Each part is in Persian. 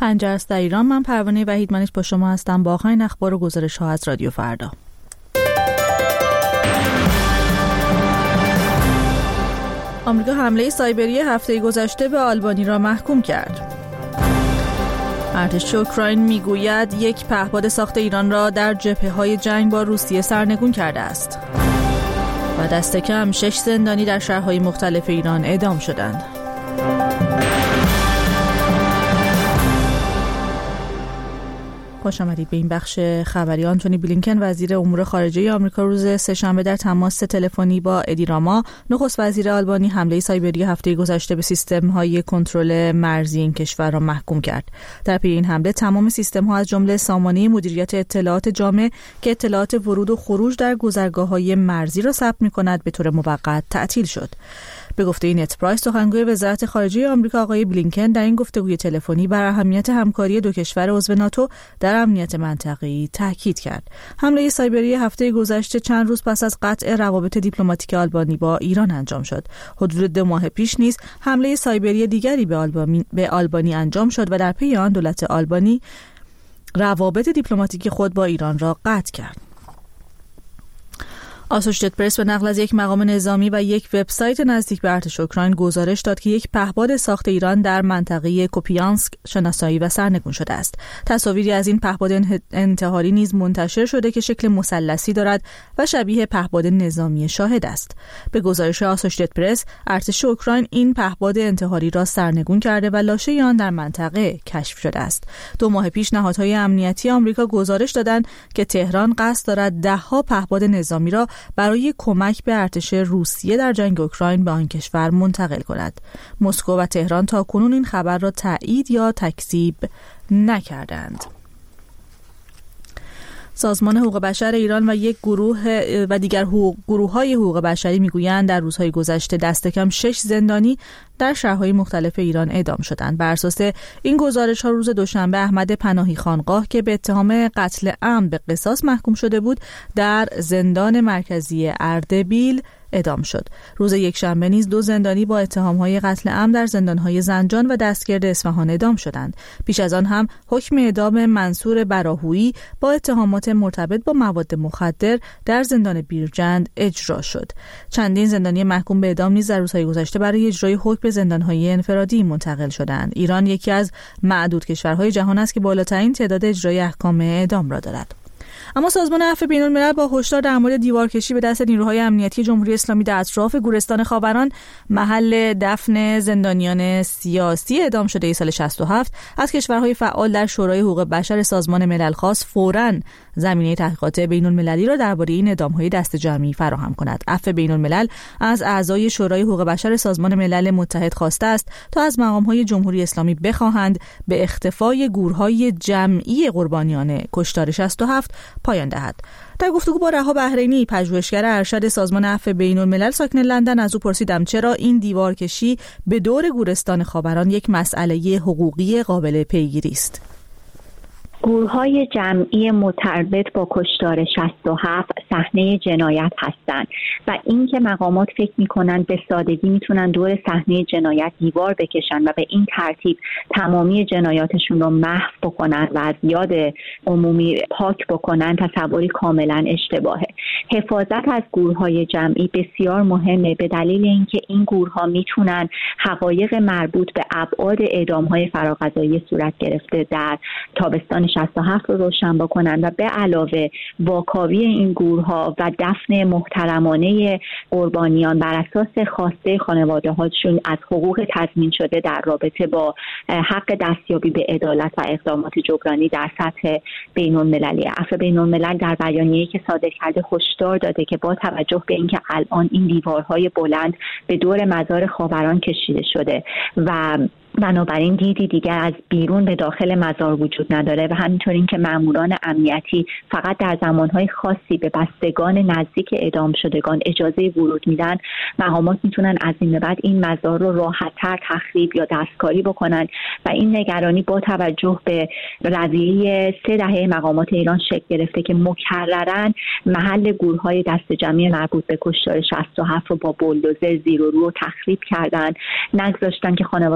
پنجره است در ایران. من پروانه وحیدمنش با شما هستم با آخرین اخبار و گزارش‌ها از رادیو فردا. آمریکا حمله سایبری هفته گذشته به آلبانی را محکوم کرد. ارتش اوکراین میگوید یک پهپاد ساخت ایران را در جبهه‌های جنگ با روسیه سرنگون کرده است. و دست کم 6 زندانی در شهرهای مختلف ایران اعدام شدند. خوش آمدید به این بخش خبری. آنتونی بلینکن وزیر امور خارجه آمریکا روز سه‌شنبه در تماس تلفنی با ادی راما نخست وزیر آلبانی حمله سایبری هفته گذشته به سیستم‌های کنترل مرزی این کشور را محکوم کرد. در پی این حمله تمام سیستم‌ها از جمله سامانه مدیریت اطلاعات جامع که اطلاعات ورود و خروج در گذرگاه‌های مرزی را ثبت می‌کند به طور موقت تعطیل شد. به گفته نت پرایس سخنگوی وزارت خارجه آمریکا آقای بلینکن در این گفتگوی تلفنی بر اهمیت همکاری دو کشور عضو ناتو در امنیت منطقه‌ای تاکید کرد. حمله سایبری هفته گذشته چند روز پس از قطع روابط دیپلماتیک آلبانی با ایران انجام شد. حدود 2 ماه پیش نیز حمله سایبری دیگری به آلبانی انجام شد و در پی آن دولت آلبانی روابط دیپلماتیک خود با ایران را قطع کرد. آسوشیتد پرس به نقل از یک مقام نظامی و یک وبسایت نزدیک به ارتش اوکراین گزارش داد که یک پهپاد ساخت ایران در منطقه کوپیانسک شناسایی و سرنگون شده است. تصاویری از این پهپاد انتحاری نیز منتشر شده که شکل مثلثی دارد و شبیه پهپاد نظامی شاهد است. به گزارش آسوشیتد پرس، ارتش اوکراین این پهپاد انتحاری را سرنگون کرده و لاشه آن در منطقه کشف شده است. 2 ماه پیش نهادهای امنیتی آمریکا گزارش دادند که تهران قصد دارد 10 پهپاد نظامی را برای کمک به ارتش روسیه در جنگ اوکراین به آن کشور منتقل کند. مسکو و تهران تاکنون این خبر را تایید یا تکذیب نکردند. سازمان حقوق بشر ایران و یک گروه و دیگر گروه‌های حقوق بشری میگویند در روزهای گذشته دست کم 6 زندانی در شهرهای مختلف ایران اعدام شدند. بر اساس این گزارش‌ها روز دوشنبه احمد پناهی خانقاه که به اتهام قتل عمد به قصاص محکوم شده بود در زندان مرکزی اردبیل اعدام شد. روز یکشنبه نیز 2 زندانی با اتهام‌های قتل عمد در زندان‌های زنجان و دستگرد اصفهان اعدام شدند. پیش از آن هم حکم اعدام منصور براهویی با اتهامات مرتبط با مواد مخدر در زندان بیرجند اجرا شد. چندین زندانی محکوم به اعدام نیز در روزهای گذشته برای اجرای حکم به زندان‌های انفرادی منتقل شدند. ایران یکی از معدود کشورهای جهان است که بالاترین تعداد اجرای احکام اعدام را دارد. اما سازمان عفو بین‌الملل با هشدار در مورد دیوارکشی به دست نیروهای امنیتی جمهوری اسلامی در اطراف گورستان خاوران محل دفن زندانیان سیاسی اعدام شده سال 67 از کشورهای فعال در شورای حقوق بشر سازمان ملل خواست فوراً زمینه تحقیقات بین‌المللی را درباره این اعدام‌های دست جمعی فراهم کند. عفو بین‌الملل از اعضای شورای حقوق بشر سازمان ملل متحد خواسته است تا از مقام‌های جمهوری اسلامی بخواهند به اختفای گورهای جمعی قربانیان کشتار 67 پایان دهد. در گفتگو با رها بحرینی، پژوهشگر ارشد سازمان عفو بین‌الملل ساکن لندن، از او پرسیدم چرا این دیوارکشی به دور گورستان خاوران یک مسئله حقوقی قابل پیگیری است. گورهای جمعی مرتبط با کشتار 67 صحنه جنایت هستند و اینکه مقامات فکر می‌کنند به سادگی میتونن دور صحنه جنایت دیوار بکشن و به این ترتیب تمامی جنایاتشون رو محو بکنن و از یاد عمومی پاک بکنن، تصوری کاملا اشتباهه. حفاظت از گورهای جمعی بسیار مهمه به دلیل اینکه این گورها میتونن حقایق مربوط به ابعاد اعدام‌های فراقضایی صورت گرفته در تابستان 67 رو روشن بکنن و به علاوه واکاوی این گورها و دفن محترمانه قربانیان بر اساس خواسته خانواده هاشون از حقوق تضمین شده در رابطه با حق دستیابی به عدالت و اقدامات جبرانی در سطح بین‌المللی. عفو بین‌الملل در بیانیه‌ای که صادر کرده هشدار داده که با توجه به اینکه الان این دیوارهای بلند به دور مزار خاوران کشیده شده و بنابراین دیدی دیگر از بیرون به داخل مزار وجود نداره و همینطور این که ماموران امنیتی فقط در زمانهای خاصی به بستگان نزدیک اعدام شدگان اجازه ورود میدن، مقامات میتونن از این به بعد این مزار رو راحت‌تر تخریب یا دستکاری بکنن و این نگرانی با توجه به قضیه 3 دهه مقامات ایران شکل گرفته که مکررن محل گورهای دست جمعی مربوط به کشتار 67 رو با بولدوزر زیر و رو تخریب کردن، نگذاشتن که خانواده‌ها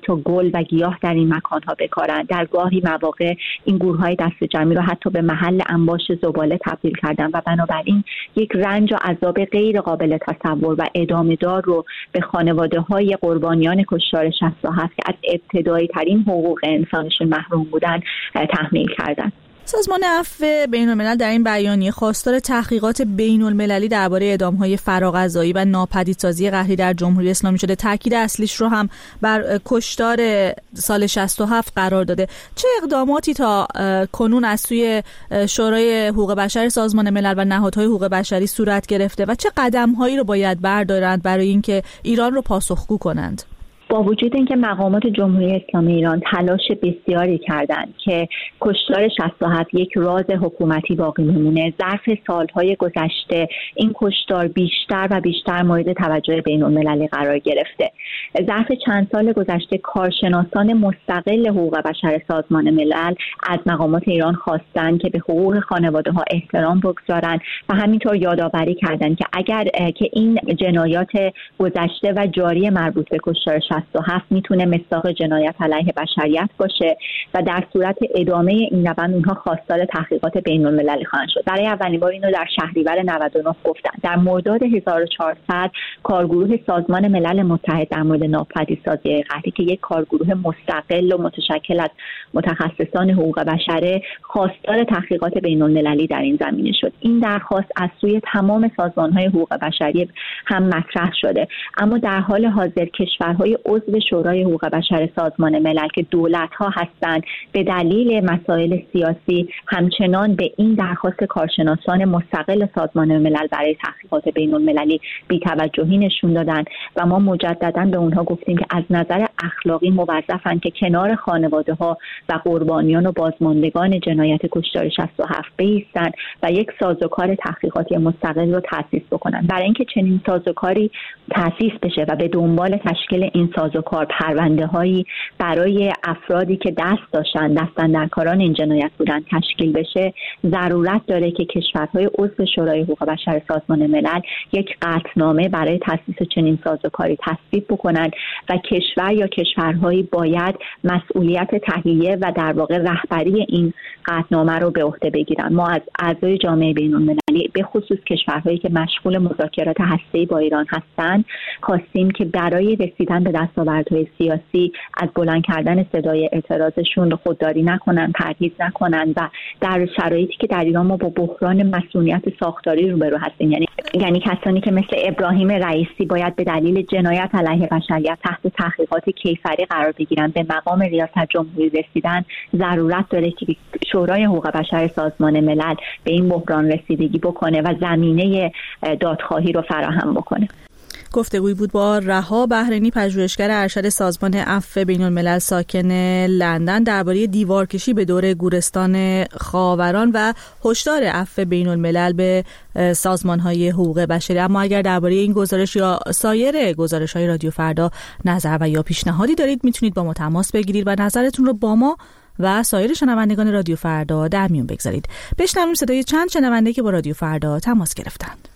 حتی گل و گیاه در این مکانها بکارند. در گاهی مواقع این گورهای دست جمعی رو حتی به محل انباش زباله تبدیل کردن و بنابراین یک رنج و عذاب غیر قابل تصور و ادامه دار رو به خانواده‌های قربانیان کشتار 67 که از ابتدایی ترین حقوق انسانشون محروم بودن تحمیل کردند. سازمان عفو بین‌الملل در این بیانیه خواستار تحقیقات بین‌المللی درباره اعدام‌های فراغذایی و ناپدیدسازی قهری در جمهوری اسلامی شده. تاکید اصلیش رو هم بر کشتار سال 67 قرار داده. چه اقداماتی تا کنون از سوی شورای حقوق بشر سازمان ملل و نهادهای حقوق بشری صورت گرفته و چه قدم‌هایی رو باید بردارند برای اینکه ایران رو پاسخگو کنند؟ با وجود اینکه مقامات جمهوری اسلامی ایران تلاش بسیاری کردند که کشتار 67 یک راز حکومتی باقی میمونه، ظرف سالهای گذشته این کشتار بیشتر و بیشتر مورد توجه بین‌المللی قرار گرفته. ظرف چند سال گذشته کارشناسان مستقل حقوق بشر سازمان ملل از مقامات ایران خواستند که به حقوق خانواده‌ها احترام بگذارند و همینطور یادآوری کردند که اگر که این جنایات گذشته و جاری مربوط به کشتار 67 میتونه مصداق جنایت علیه بشریت باشه و در صورت ادامه این روند اونها خواستار تحقیقات بین‌المللی خواهند شد. برای اولین بار اینو در شهریور 99 گفتن. در مرداد 1400 کارگروه سازمان ملل متحد در مورد ناپدیدسازی قهری که یک کارگروه مستقل و متشکل از متخصصان حقوق بشر خواستار تحقیقات بین‌المللی در این زمینه شد. این درخواست از سوی تمام سازمان‌های حقوق بشری هم مطرح شده، اما در حال حاضر کشورهای عضو شورای حقوق بشر سازمان ملل که دولت‌ها هستند به دلیل مسائل سیاسی همچنان به این درخواست کارشناسان مستقل سازمان ملل برای تحقیقات بین‌المللی بی‌توجهی نشون دادن و ما مجدداً به اونها گفتیم که از نظر اخلاقی موظفن که کنار خانواده‌ها و قربانیان و بازماندگان جنایت کشتار 67 بایستن و یک سازوکار تحقیقاتی مستقل رو تأسیس بکنن. برای اینکه چنین سازوکاری تأسیس بشه و به دنبال تشکیل این سازوکار پرونده‌هایی برای افرادی که دستاندرکاران این جنایت بودن تشکیل بشه، ضرورت داره که کشورهای عضو شورای حقوق بشر سازمان ملل یک قطعنامه برای تأسیس چنین سازوکاری تصویب بکنن و کشور یا کشورهایی باید مسئولیت تهیه و در واقع رهبری این قطعنامه رو به عهده بگیرن. ما از اعضای جامعه بین‌المللی به خصوص کشورهایی که مشغول مذاکرات هسته‌ای با ایران هستند خواستیم که برای رسیدن به دستاوردهای سیاسی از بلند کردن صدای اعتراضشون خودداری نکنن، پرهیز نکنن و در شرایطی که در ایران ما با بحران مسئولیت ساختاری روبرو هستیم، یعنی کسانی که مثل ابراهیم رئیسی باید به دلیل جنایت علیه بشریت تحت تحقیقات کیفری قرار بگیرن، به مقام ریاست جمهوری رسیدن، ضرورت داره که شورای حقوق بشر سازمان ملل به این بحران رسیدگی بکنه و زمینه دادخواهی رو فراهم بکنه. گفتگویی بود با رها بهرینی، پژوهشگر ارشد سازمان عفو بین‌الملل ساکن لندن درباره دیوارکشی به دور گورستان خاوران و هشدار عفو بین‌الملل به سازمان‌های حقوق بشری. اما اگر درباره این گزارش یا سایر گزارش‌های رادیو فردا نظر و یا پیشنهادی دارید میتونید با ما تماس بگیرید و نظرتون رو با ما و سایر شنوندگان رادیو فردا در میون بگذارید. بشنویم صدای چند شنونده که با رادیو فردا تماس گرفتند.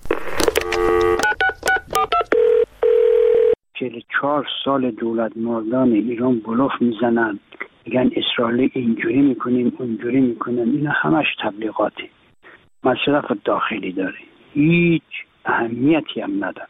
44 سال دولت مردان ایران بلوف میزنن، میگن اسرائیل اینجوری میکنیم اونجوری میکنن، اینا همش تبلیغاتی، مصرف داخلی داره، هیچ اهمیتی هم نداره.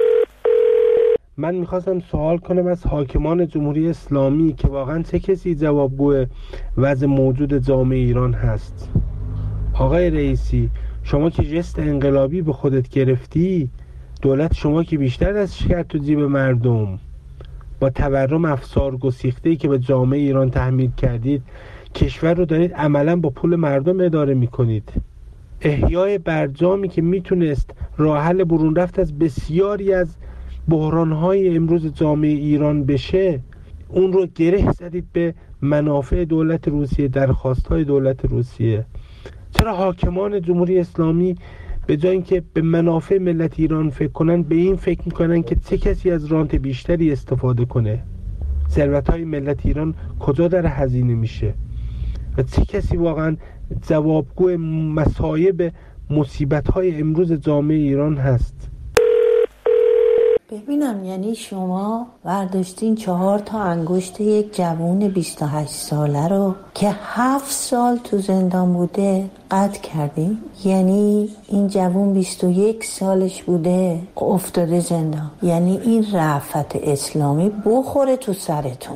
من میخواستم سوال کنم از حاکمان جمهوری اسلامی که واقعا چه کسی جوابگو وضع موجود جامعه ایران هست. آقای رئیسی، شما که جست انقلابی به خودت گرفتی، دولت شما که بیشتر از شکر تو جیب مردم با تورم افسار گسیخته‌ای که به جامعه ایران تحمیل کردید، کشور رو دارید عملا با پول مردم اداره میکنید. احیای برجامی که میتونست راه حل برون رفت از بسیاری از بحران‌های امروز جامعه ایران بشه، اون رو گره زدید به منافع دولت روسیه، درخواست‌های دولت روسیه. چرا حاکمان جمهوری اسلامی به جای اینکه به منافع ملت ایران فکر کنن، به این فکر میکنن که چه کسی از رانت بیشتری استفاده کنه؟ ثروت‌های ملت ایران کجا داره هزینه میشه و چه کسی واقعا جوابگو مصائب مصیبت‌های امروز جامعه ایران هست؟ ببینم یعنی شما برداشتین 4 تا انگشت یک جوون 28 ساله رو که 7 سال تو زندان بوده قطع کردین؟ یعنی این جوون 21 سالش بوده افتاده زندان. یعنی این رأفت اسلامی بخوره تو سرتون.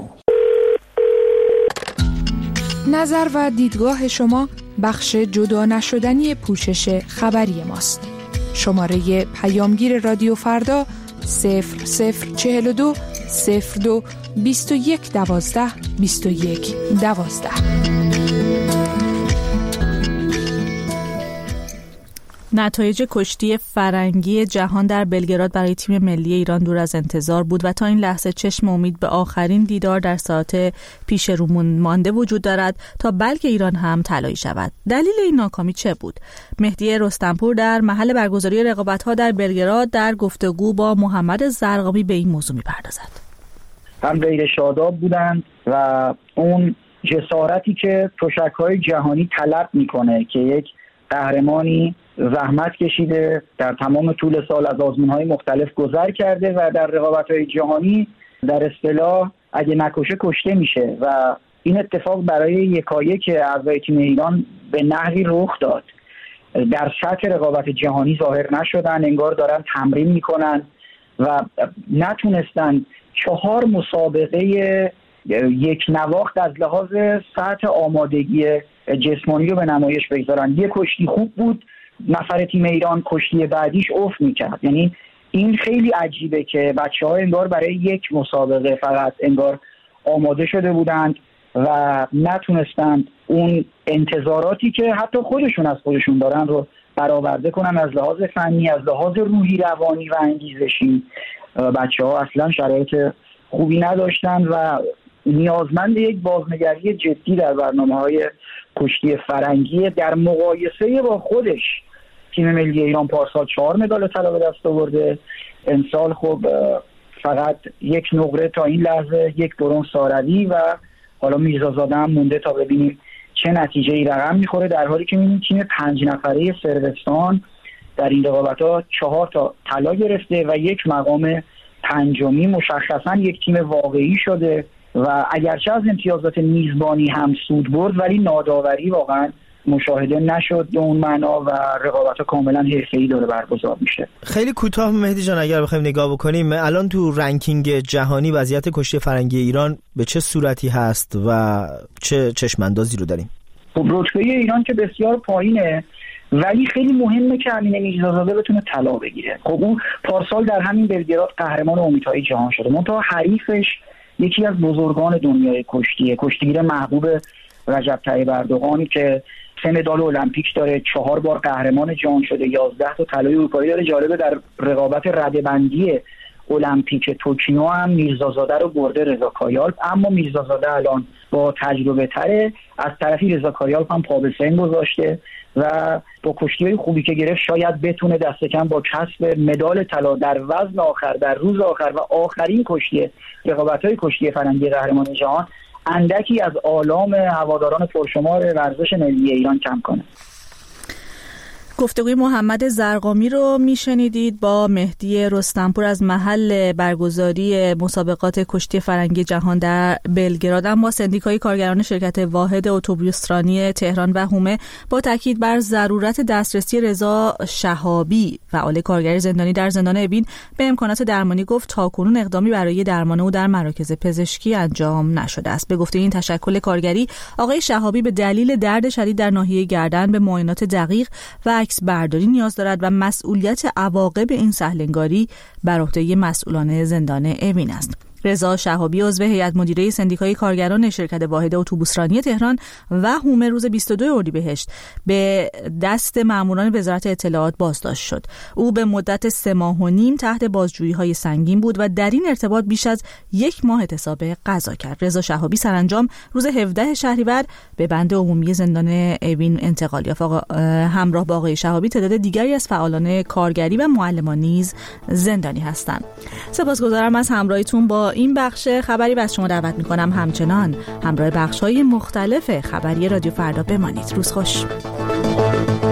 نظر و دیدگاه شما بخش جدا نشدنی پوشش خبری ماست. شماره پیامگیر رادیو فردا 0042 02 21 12 21 12. نتایج کشتی فرنگی جهان در بلگراد برای تیم ملی ایران دور از انتظار بود و تا این لحظه چشم امید به آخرین دیدار در ساعات پیش رومون مانده وجود دارد تا بلکه ایران هم طلایی شود. دلیل این ناکامی چه بود؟ مهدی رستمپور در محل برگزاری رقابت‌ها در بلگراد در گفتگو با محمد زرقامی به این موضوع می‌پردازد. هم غیر شاداب بودند و اون جسارتی که تشک‌های جهانی طلب می‌کنه که یک قهرمانی زحمت کشیده در تمام طول سال از آزمون‌های مختلف گذر کرده و در رقابت‌های جهانی در اصطلاح اگه نکشه کشته میشه و این اتفاق برای یکایک اعضای تیم ایران به نحوی رخ داد. در سطح رقابت جهانی ظاهر نشدن، انگار دارن تمرین میکنن و نتونستن 4 مسابقه یک نواخت از لحاظ سطح آمادگی جسمانی رو به نمایش بگذارن. یک کشتی خوب بود، نفر تیم ایران کشتی بعدیش افت میکرد. یعنی این خیلی عجیبه که بچه‌ها انگار برای یک مسابقه فقط انگار آماده شده بودند و نتونستند اون انتظاراتی که حتی خودشون از خودشون دارن رو برآورده کنن از لحاظ فنی، از لحاظ روحی، روانی و انگیزشی. بچه‌ها اصلا شرایط خوبی نداشتن و نیازمند یک بازنگری جدی در برنامه‌های کشتی فرنگی. در مقایسه با خودش تیم ملی ایران پارسال 4 مدال طلا به دست آورده، امسال خب فقط 1 نقره تا این لحظه، 1 برنز ساروی و حالا میرزازاده هم مونده تا ببینیم چه نتیجه‌ای رقم میخوره، در حالی که می‌بینیم تیم 5 نفره صربستان در این رقابت‌ها 4 تا طلا گرفته و 1 مقام پنجمی. مشخصاً یک تیم واقعی شده و اگرچه از امتیازات میزبانی هم سود برد ولی ناداوری واقعاً مشاهده نشد به اون معنا و رقابت‌ها کاملا حرفه‌ای داره برگزار میشه. خیلی کوتاه مهدی جان اگر بخوایم نگاه بکنیم الان تو رنکینگ جهانی وضعیت کشتی فرنگی ایران به چه صورتی هست و چه چشم‌اندازی رو داریم؟ خب رتبه ایران که بسیار پایینه ولی خیلی مهمه که امین میرزازاده بتونه طلا بگیره. خب اون پارسال در همین بلگراد قهرمان امیدهای جهان شده، منتها حریفش یکی از بزرگان دنیای کشتیه، کشتیگیر محبوب رجب طیب اردوغانی که 3 مدال المپیک داره، 4 بار قهرمان جهان شده، 11 تا طلای اروپایی داره. جالبه در رقابت رده‌بندی المپیک توکیو هم میرزازاده رو برده رضا کاریالپ، اما میرزازاده الان با تجربه تره. از طرفی رضا کاریالپ هم پا به سن گذاشته و با کشتی‌های خوبی که گرفت شاید بتونه دست کم با کسب مدال طلا در وزن آخر، در روز آخر و آخرین کشتی رقابت‌های کشتی فرنگی قهرمانی جهان اندکی از آلام هواداران پرشمار ورزش ملی ایران کم کنه. گفتگوی محمد زرقامی رو میشنیدید با مهدی رستمپور از محل برگزاری مسابقات کشتی فرنگی جهان در بلگراد. اما سندیکای کارگران شرکت واحد اتوبوسرانی تهران و هومه با تاکید بر ضرورت دسترسی رضا شهابی فعال کارگر زندانی در زندان اوین به امکانات درمانی گفت تاکنون اقدامی برای درمان او در مراکز پزشکی انجام نشده است. به گفته این تشکل کارگری آقای شهابی به دلیل درد شدید در ناحیه گردن به معاینات دقیق و عکس برداری نیاز دارد و مسئولیت عواقب این سهلنگاری بر عهده مسئولان زندان اوین است. رضا شهابی عضو هیئت مدیره سندیکای کارگران شرکت واحد اتوبوسرانی تهران و هومه روز 22 اردیبهشت به دست ماموران وزارت اطلاعات بازداشت شد. او به مدت 3 ماه و نیم تحت بازجویی‌های سنگین بود و در این ارتباط بیش از 1 ماه اعتصاب غذا کرد. رضا شهابی سرانجام روز 17 شهریور به بند عمومی زندان اوین انتقال یافت. همراه با آقای شهابی تعداد دیگری از فعالان کارگری و معلمان نیز زندانی هستند. سپاسگزارم از همراهیتون با این بخش خبری و از شما دعوت میکنم همچنان همراه بخش‌های مختلف خبری رادیو فردا بمانید. روز خوش.